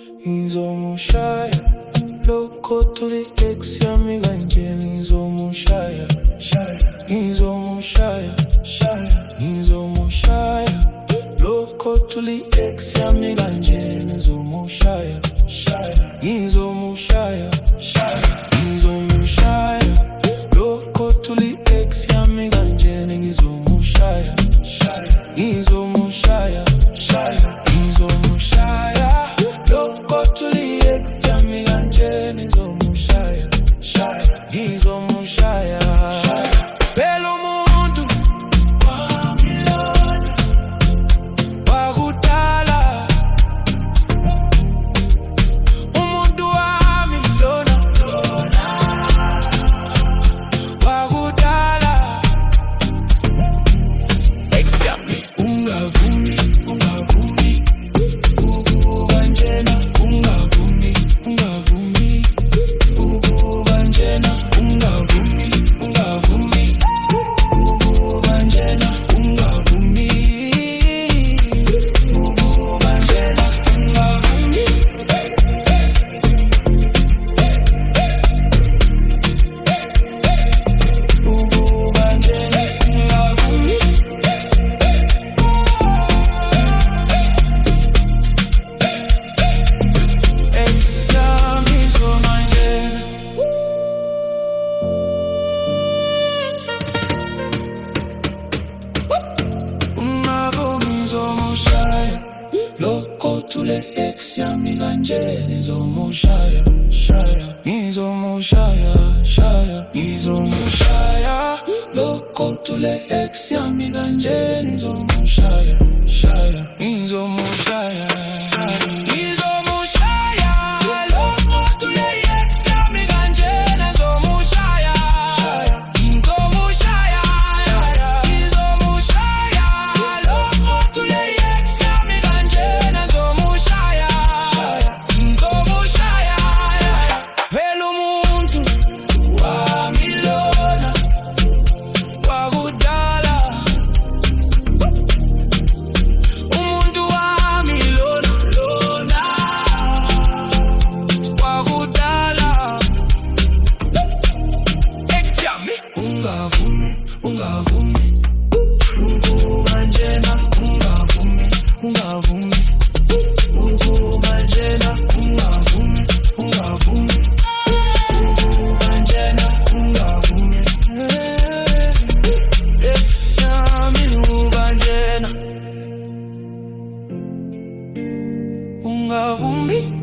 Ngizomushaya lokho tuli ex yami kanje. Ngizomushaya Ngizomushaya Ngizomushaya lokho tuli ex yami kanje. Ngizomushaya Ngizomushaya Ngizomushaya lokho tuli ex yami kanje. Ngizomushaya Ngizomushaya Ngizomushaya lokho tuli ex yami kanje. Ngizomushaya Ngizomushaya Phela umuntu wangilona wakudala. Umuntu wami lona wakudala. Ex yami ungavumi ukuba njena. Ungavumi ukuba njena. Ungavumi ukuba njena. Ungavumi ukuba njena. Ungavumi ukuba njena. Ungavumi ex yami zona njena. Ungavumi zomushaya lokho tuli ex yami kanje. Ngizomushaya Ngizomushaya Ngizomushaya lokho tuli ex yami kanje. Ngizomushaya Ngizomushaya Ngizomushaya lokho tuli ex yami kanje. Ngizomushaya Ngizomushaya Ngizomushaya lokho tuli ex yami kanje. Ngizomushaya Ngizomushaya Phela umuntu wangilona wakudala. Umuntu wami lona wakudala. Ex yami ungavumi ukuba njena. Ungavumi ukuba njena. Ungavumi ukuba njena. Ungavumi ex yami ukuba njena. Ungavumi